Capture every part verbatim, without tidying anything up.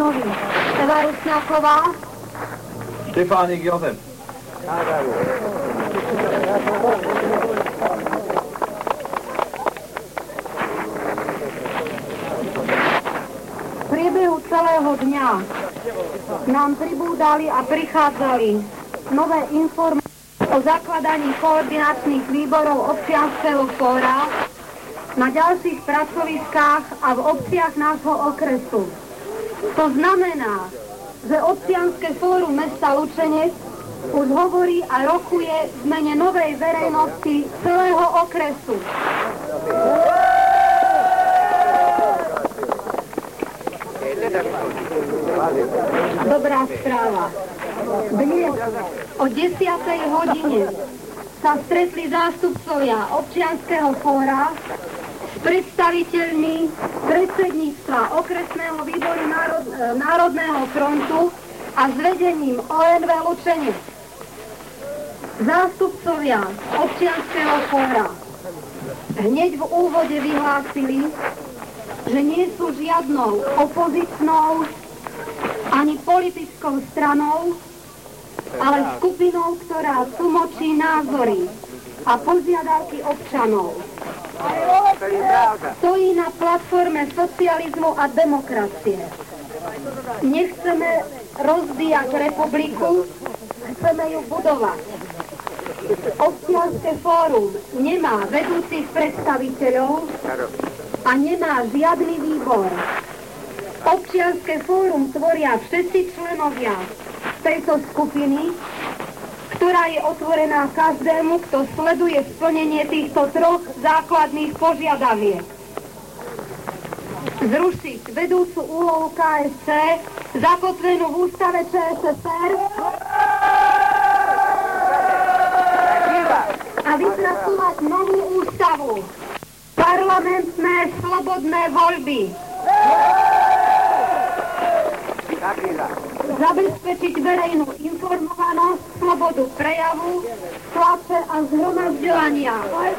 obnovy. Eva Rusňáková. Štefánik Jozef. V priebehu celého dňa nám pribúdali a prichádzali nové informácie o zakladaní koordinačných výborov občianskeho fóra na ďalších pracoviskách a v obciach nášho okresu. To znamená, že občianske fórum mesta Lučenec už hovorí a rokuje v mene novej verejnosti celého okresu. Dobrá správa. Dnes o desiatej hodine sa stretli zástupcovia občianskeho fóra s predstaviteľmi predsedníctva okresného výboru národ, Národného frontu a s vedením ó en vé Lučenec. Zástupcovia občianskeho fóra hneď v úvode vyhlásili, že nie sú žiadnou opozičnou ani politickou stranou, ale skupinou, ktorá tlmočí názory a požiadavky občanov. Stojí na platforme socializmu a demokracie. Nechceme rozbíjať republiku, chceme ju budovať. Občianske fórum nemá vedúcich predstaviteľov a nemá žiadny výbor. Občianske fórum tvoria všetci členovia tejto skupiny, ktorá je otvorená každému, kto sleduje splnenie týchto troch základných požiadaviek. Zrušiť vedúcu úlohu ká es cé, zakotvenú v ústave Čé es es er a vypracovať novú ústavu. Parlamentné slobodné voľby. Zabezpečiť verejnú informovanosť, slobodu prejavu, tlače a zhromažďovania.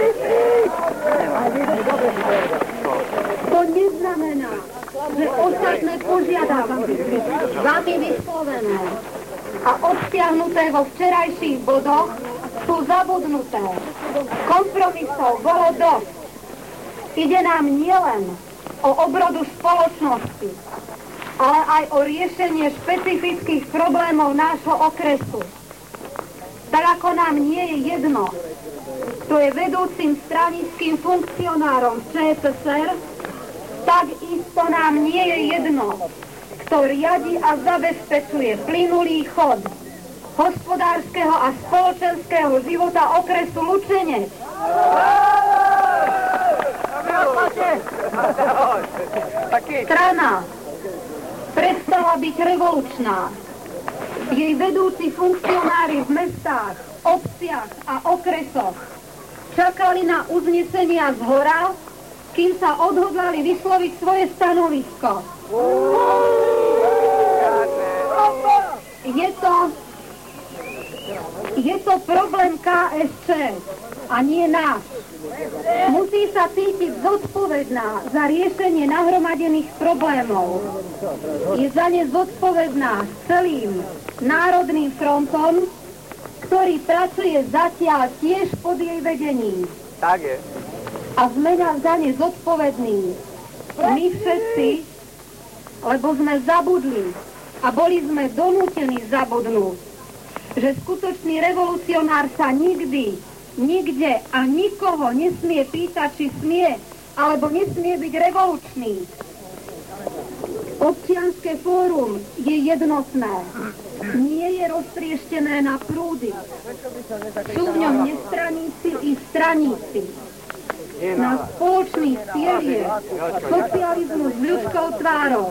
To neznamená, že ostatné požiadavky vami vyslovené a obsiahnuté vo včerajších bodoch sú zabudnuté. Kompromisov bolo dosť. Ide nám nielen o obrodu spoločnosti, ale aj o riešenie špecifických problémov nášho okresu. Tak ako nám nie je jedno, kto je vedúcim stranickým funkcionárom v Čé es es er, tak isto nám nie je jedno, kto riadi a zabezpečuje plynulý chod hospodárskeho a spoločenského života okresu Lučenec. Strana prestala byť revolučná. Jej vedúci funkcionári v mestách, obciach a okresoch čakali na uznesenia zhora, kým sa odhodlali vysloviť svoje stanovisko. Je to, je to problém ká es cé a nie náš. Musí sa cítiť zodpovedná za riešenie nahromadených problémov. Je za ne zodpovedná celým Národným frontom, ktorý pracuje zatiaľ tiež pod jej vedením. Tak je. A sme za ne zodpovední my všetci, lebo sme zabudli a boli sme donútení zabudnúť, že skutočný revolucionár sa nikdy, nikde a nikoho nesmie pýtať, či smie alebo nesmie byť revolučný. Občianske fórum je jednotné, nie je roztrieštené na prúdy. Sú v ňom nestraníci i straníci. Na spoločný cieľ je socializmus s ľudskou tvárou.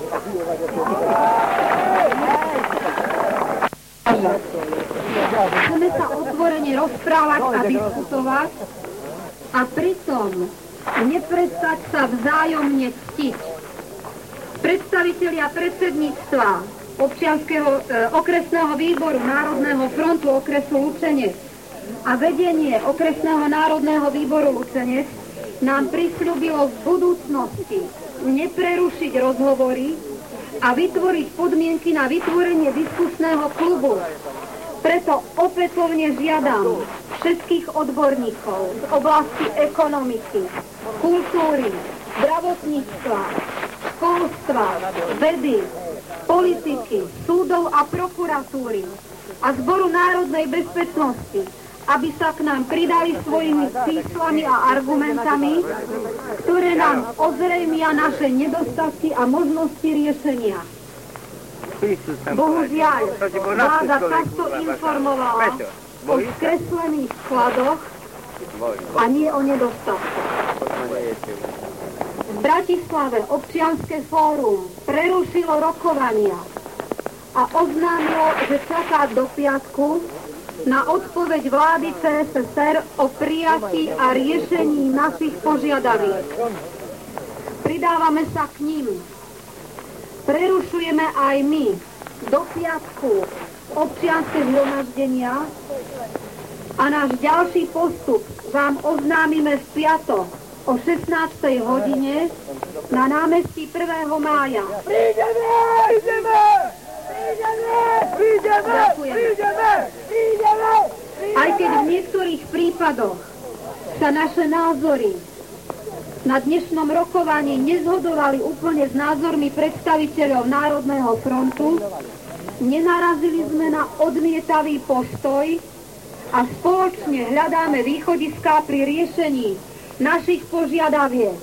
Chceme sa otvorene rozprávať a diskutovať a pritom neprestať sa vzájomne ctiť. Predstavitelia predsedníctva občianskeho e, okresného výboru Národného frontu okresu Lučenec a vedenie okresného národného výboru Lučenec nám prisľúbilo v budúcnosti neprerušiť rozhovory a vytvoriť podmienky na vytvorenie diskusného klubu. Preto opätovne žiadam všetkých odborníkov z oblasti ekonomiky, kultúry, zdravotníctva, školstva, vedy, politiky, súdov a prokuratúry a Zboru národnej bezpečnosti, aby sa k nám pridali svojimi číslami a argumentami, ktoré nám ozrejmia naše nedostatky a možnosti riešenia. Bohužiaľ, vláda takto informovala o skreslených skladoch a nie o nedostatkoch. V Bratislave občianske fórum prerušilo rokovania a oznámilo, že čaká do piatku na odpoveď vlády cé es es er o prijatí a riešení našich požiadaviek. Pridávame sa k ním. Prerušujeme aj my do piatku občianske zhromaždenia a náš ďalší postup vám oznámime v piatok o šestnástej hodine na námestí prvého mája. Prídeme! Prídeme! Prídeme! Prídeme! Prídeme! Prídeme! Aj keď v niektorých prípadoch sa naše názory na dnešnom rokovaní nezhodovali úplne s názormi predstaviteľov Národného frontu, nenarazili sme na odmietavý postoj a spoločne hľadáme východiská pri riešení našich požiadaviek.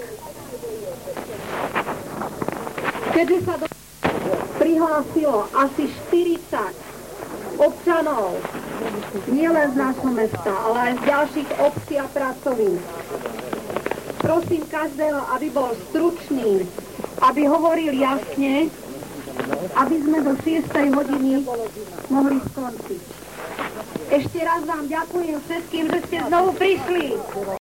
Keďže sa do... prihlásilo asi štyridsať občanov, nielen z nášho mesta, ale aj z ďalších obcí a pracovín. Prosím každého, aby bol stručný, aby hovoril jasne, aby sme do šiestej hodiny mohli skončiť. Ešte raz vám ďakujem všetkým, že ste znovu prišli.